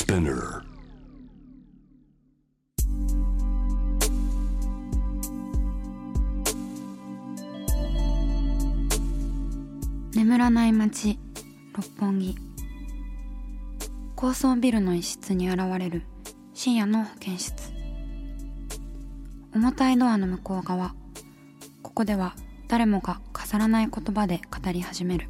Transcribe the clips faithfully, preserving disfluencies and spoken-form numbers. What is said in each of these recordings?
Spinner。 眠らない街六本木。高層ビルの一室に現れる深夜の保健室。重たいドアの向こう側、ここでは誰もが飾らない言葉で語り始める。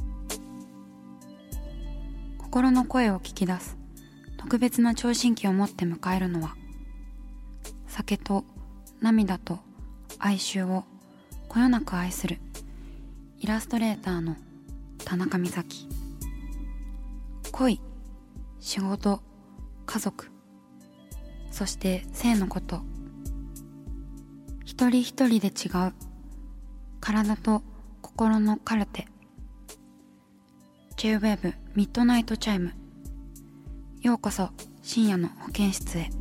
心の声を聞き出す特別な聴診器を持って迎えるのは、酒と涙と哀愁をこよなく愛するイラストレーターの田中美咲。恋、仕事、家族、そして性のこと、一人一人で違う体と心のカルテ。 J-Wave ミッドナイトチャイム。ようこそ深夜の保健室へ。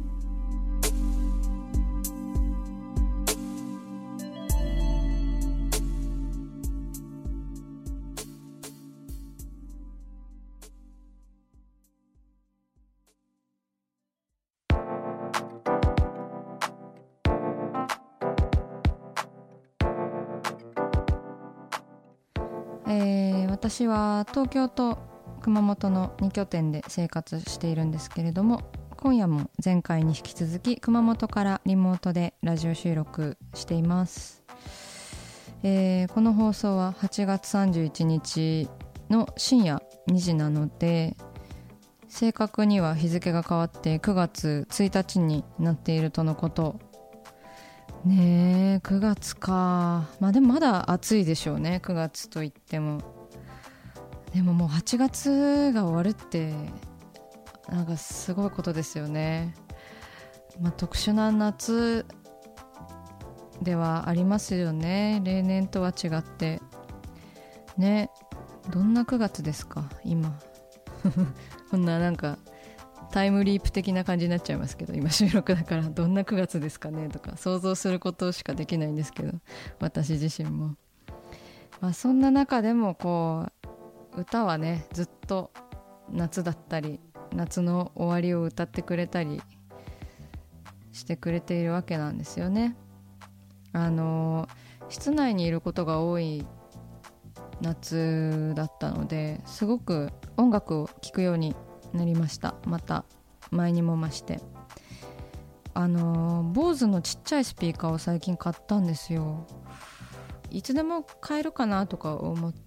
えー、私は東京と熊本のに拠点で生活しているんですけれども、今夜も前回に引き続き熊本からリモートでラジオ収録しています。えー、この放送ははちがつさんじゅういちにちの深夜にじなので、正確には日付が変わってくがつついたちになっているとのことね。えくがつか。まあでもまだ暑いでしょうね、くがつといっても。でももうはちがつが終わるってなんかすごいことですよね。まあ特殊な夏ではありますよね、例年とは違ってね。どんなくがつですか今こんななんかタイムリープ的な感じになっちゃいますけど、今収録だからどんなくがつですかねとか想像することしかできないんですけど、私自身も。まあそんな中でもこう歌はね、ずっと夏だったり夏の終わりを歌ってくれたりしてくれているわけなんですよね。あの室内にいることが多い夏だったので、すごく音楽を聴くようになりました。また前にも増して、あの坊主のちっちゃいスピーカーを最近買ったんですよ。いつでも買えるかなとか思って、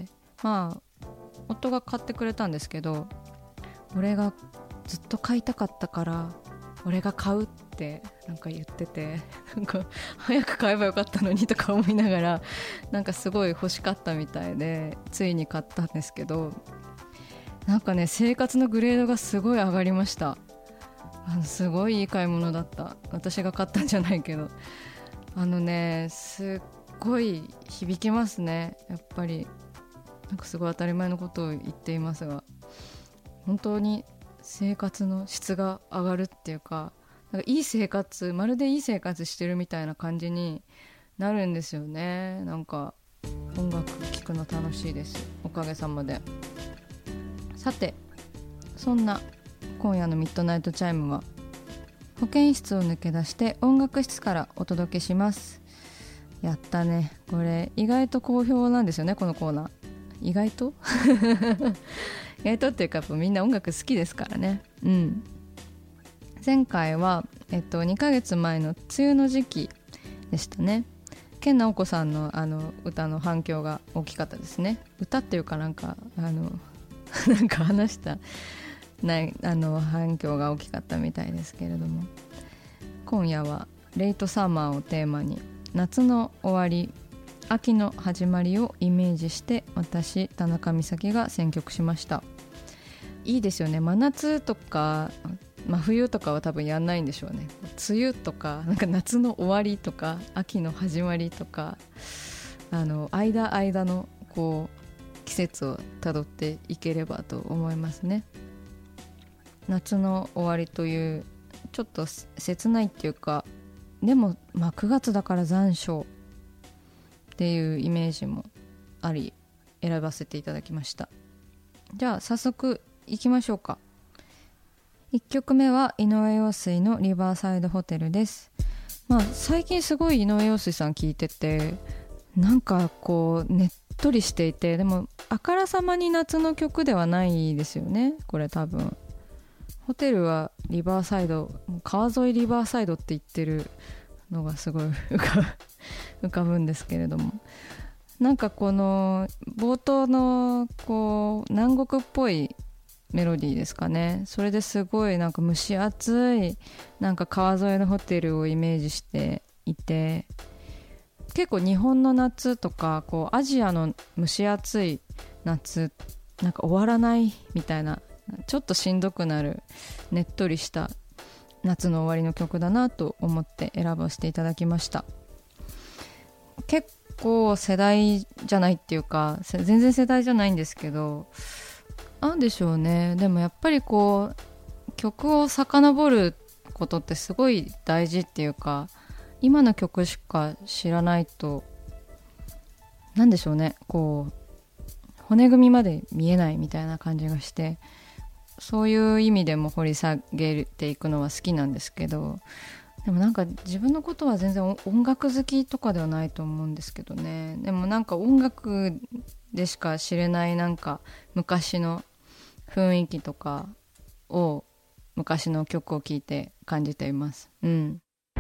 まあ夫が買ってくれたんですけど、俺がずっと買いたかったから俺が買うってなんか言ってて、なんか早く買えばよかったのにとか思いながら、なんかすごい欲しかったみたいでついに買ったんですけど、なんかね生活のグレードがすごい上がりました。あのすごいいい買い物だった。私が買ったんじゃないけど、あのねすっごい響きますね。やっぱりなんかすごい当たり前のことを言っていますが、本当に生活の質が上がるっていうか、なんかいい生活、まるでいい生活してるみたいな感じになるんですよね。なんか音楽聴くの楽しいです、おかげさまで。さて、そんな今夜のミッドナイトチャイムは保健室を抜け出して音楽室からお届けします。やったね、これ意外と好評なんですよね、このコーナー。意外と意外とっていうか、やっぱみんな音楽好きですからね。うん。前回は、えっと、にかげつまえの梅雨の時期でしたね。研ナオコさんのあの歌の反響が大きかったですね。歌っていうかなんかあのなんか話したないあの反響が大きかったみたいですけれども、今夜はレイトサマーをテーマに夏の終わり秋の始まりをイメージして私田中美咲が選曲しました。いいですよね。真夏とか真冬とかは多分やんないんでしょうね。梅雨とか、なんか夏の終わりとか秋の始まりとか、あの間間のこう季節をたどっていければと思いますね。夏の終わりというちょっと切ないっていうか、でも、まあ、くがつだから残暑っていうイメージもあり選ばせていただきました。じゃあ早速いきましょうか。 いっきょくめは井上陽水のリバーサイドホテルです。まあ、最近すごい井上陽水さん聴いてて、なんかこうねっとりしていて、でもあからさまに夏の曲ではないですよね。これ多分ホテルはリバーサイド、川沿いリバーサイドって言ってるのがすごい浮かぶ、浮かぶんですけれども、なんかこの冒頭のこう南国っぽいメロディーですかね。それですごいなんか蒸し暑いなんか川沿いのホテルをイメージしていて、結構日本の夏とかこうアジアの蒸し暑い夏、なんか終わらないみたいな、ちょっとしんどくなるねっとりした夏の終わりの曲だなと思って選ばせていただきました。結構世代じゃないっていうか、全然世代じゃないんですけど、なんでしょうね。でもやっぱりこう曲を遡ることってすごい大事っていうか、今の曲しか知らないと、なんでしょうね、こう骨組みまで見えないみたいな感じがして、そういう意味でも掘り下げていくのは好きなんですけど、でもなんか自分のことは全然音楽好きとかではないと思うんですけどね。でもなんか音楽でしか知れないなんか昔の雰囲気とかを昔の曲を聴いて感じています。うん。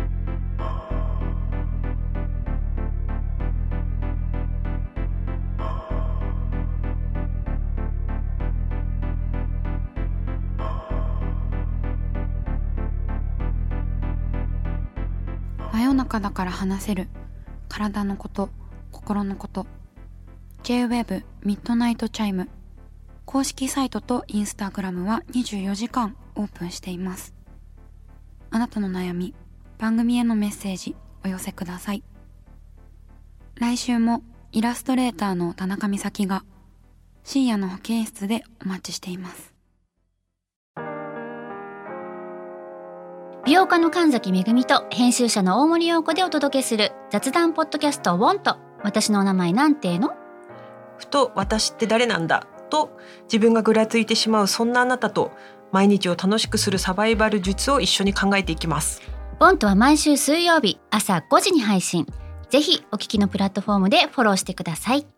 真夜中だから話せる体のこと、心のこと。 J-ウェブ ミッドナイトチャイム公式サイトとインスタグラムはにじゅうよじかんオープンしています。あなたの悩み、番組へのメッセージお寄せください。来週もイラストレーターの田中美咲が深夜の保健室でお待ちしています。 美容家の神崎めぐみと編集者の大森洋子でお届けする雑談ポッドキャストウォント。私のお名前なんての？ ふと私って誰なんだと自分がぐらついてしまうそんなあなたと、毎日を楽しくするサバイバル術を一緒に考えていきます。 ウォントは毎週水曜日朝ごじに配信。ぜひお聞きのプラットフォームでフォローしてください。